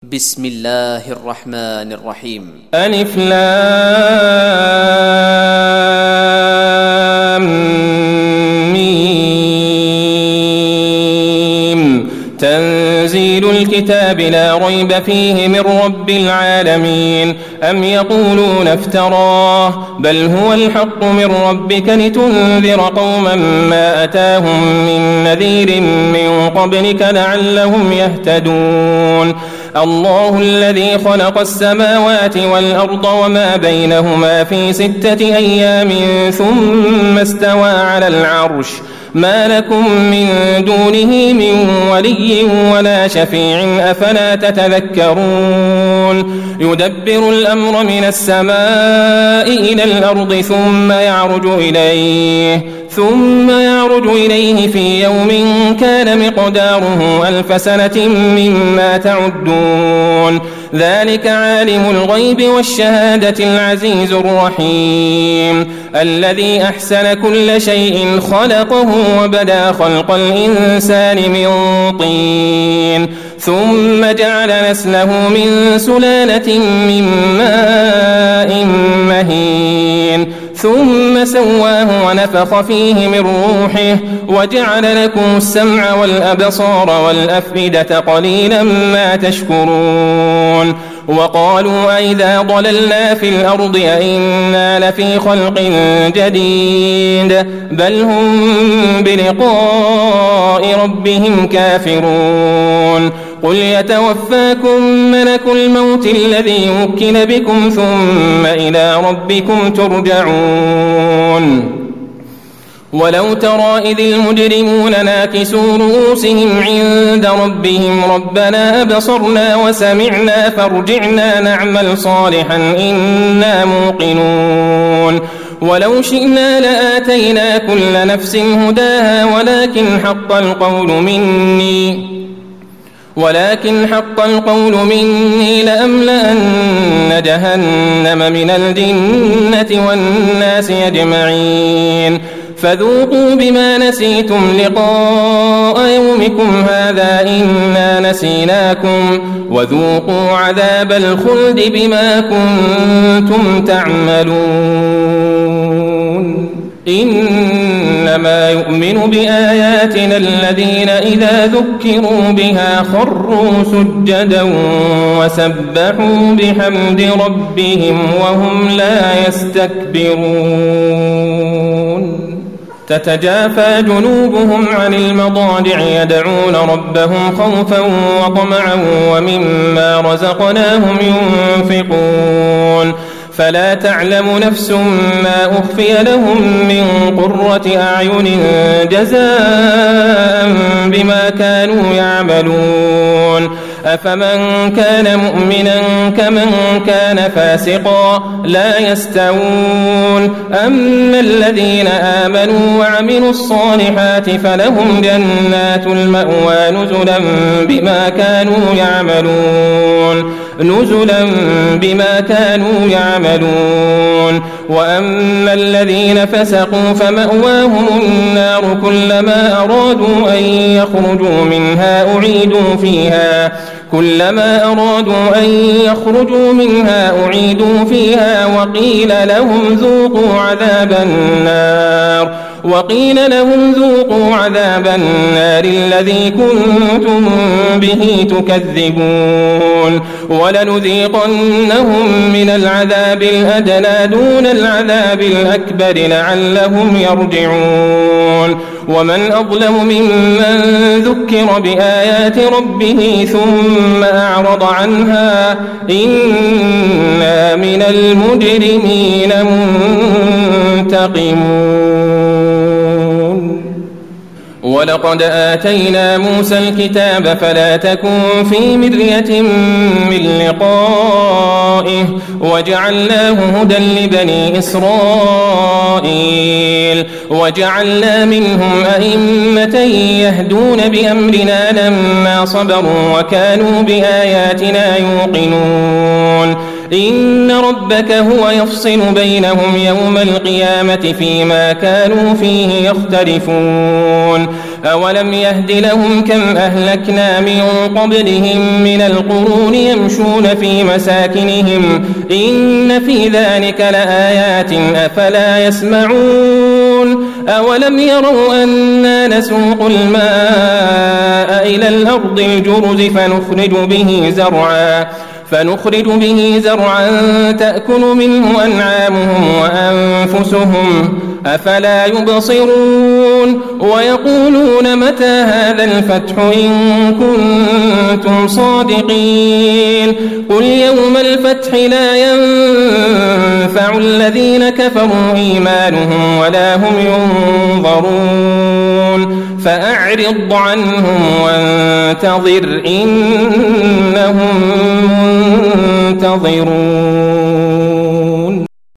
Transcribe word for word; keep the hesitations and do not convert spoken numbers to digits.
بسم الله الرحمن الرحيم. ألف لام ميم. تنزيل الكتاب لا ريب فيه من رب العالمين. أم يقولون افتراه بل هو الحق من ربك لتنذر قوما ما أتاهم من نذير من قبلك لعلهم يهتدون. الله الذي خلق السماوات والأرض وما بينهما في ستة أيام ثم استوى على العرش ما لكم من دونه من ولي ولا شفيع أفلا تتذكرون. يدبر الأمر من السماء إلى الأرض ثم يعرج إليه ثم يعرج إليه في يوم كان مقداره ألف سنة مما تعدون. ذلك عالم الغيب والشهادة العزيز الرحيم الذي أحسن كل شيء خلقه وبدأ خلق الإنسان من طين ثم جعل نسله من سلالة من ماء مهين ثم سواه ونفخ فيه من روحه وجعل لكم السمع والأبصار والأفئدة قليلا ما تشكرون. وقالوا أئذا ضللنا في الأرض أئنا لفي خلق جديد بل هم بلقاء ربهم كافرون. قل يتوفاكم ملك الموت الذي وكل بكم ثم إلى ربكم ترجعون. ولو ترى إذ المجرمون ناكسوا رؤوسهم عند ربهم ربنا أبصرنا وسمعنا فارجعنا نعمل صالحا إنا موقنون. ولو شئنا لآتينا كل نفس هداها ولكن حق القول مني ولكن حق القول مني لأملأن جهنم من الجنة والناس أجمعين. فذوقوا بما نسيتم لقاء يومكم هذا إنا نسيناكم وذوقوا عذاب الخلد بما كنتم تعملون. إنما يؤمن بآياتنا الذين إذا ذكروا بها خروا سجدا وسبحوا بحمد ربهم وهم لا يستكبرون. تتجافى جنوبهم عن المضاجع يدعون ربهم خوفا وطمعا ومما رزقناهم ينفقون. فلا تعلم نفس ما أخفي لهم من قرة أعين جزاء بما كانوا يعملون. أفمن كان مؤمنا كمن كان فاسقا لا يستوون. أما الذين آمنوا وعملوا الصالحات فلهم جنات المأوى نزلا بما كانوا يعملون نزلا بما كانوا يعملون. وأما الذين فسقوا فمأواهم النار كلما أرادوا أن يخرجوا منها أعيدوا فيها كلما أرادوا أن يخرجوا منها أعيدوا فيها وقيل لهم ذوقوا عذاب النار وقيل لهم ذوقوا عذاب النار الذي كنتم به تكذبون. ولنذيقنهم من العذاب الأدنى دون العذاب الأكبر لعلهم يرجعون. ومن أظلم ممن ذكر بآيات ربه ثم أعرض عنها إنا من المجرمين منتقمون. ولقد آتينا موسى الكتاب فلا تكن في مرية من لقائه وجعلناه هدى لبني إسرائيل وجعلنا منهم أئمة يهدون بأمرنا لما صبروا وكانوا بآياتنا يوقنون. إن ربك هو يفصل بينهم يوم القيامة فيما كانوا فيه يختلفون. أولم يهد لهم كم أهلكنا من قبلهم من القرون يمشون في مساكنهم إن في ذلك لآيات أفلا يسمعون أولم يروا أنا نسوق الماء إلى الأرض الجرز فنخرج به زرعا فنخرج به زرعا تأكل منه أنعامهم وأنفسهم أفلا يبصرون ويقولون متى هذا الفتح إن كنتم صادقين قل يوم الفتح لا ينفع الذين كفروا إيمانهم ولا هم ينظرون فأعرض عنهم وانتظر إنهم منتظرون.